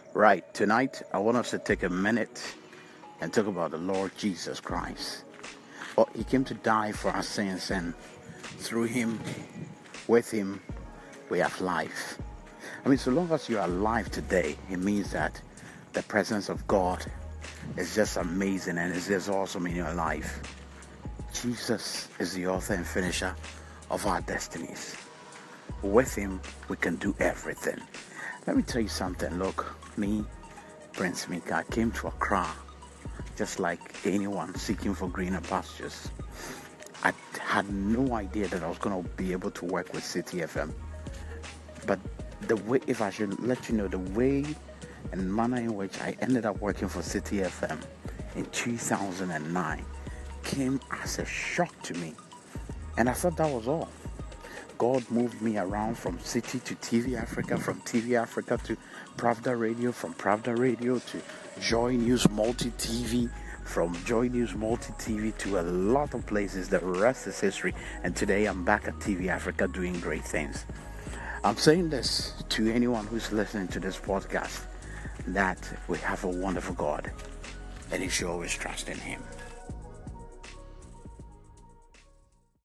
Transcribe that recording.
Right, tonight I want us to take a minute and talk about the Lord Jesus Christ. Well, He came to die for our sins, and through Him, with Him, we have life. So long as you are alive today, it means that the presence of God is just amazing and it's just awesome in your life. Jesus is the author and finisher of our destinies. With Him, we can do everything. Let me tell you something. Look, me, Prince Mika, came to Accra just like anyone seeking for greener pastures. I had no idea that I was going to be able to work with City FM. But the way, if I should let you know, the way and manner in which I ended up working for City FM in 2009 came as a shock to me. And I thought that was all. God moved me around from City to TV Africa, from TV Africa to Pravda Radio, from Pravda Radio to Joy News Multi TV, from Joy News Multi TV to a lot of places. The rest is history. And today I'm back at TV Africa doing great things. I'm saying this to anyone who's listening to this podcast, that we have a wonderful God and you should always trust in Him.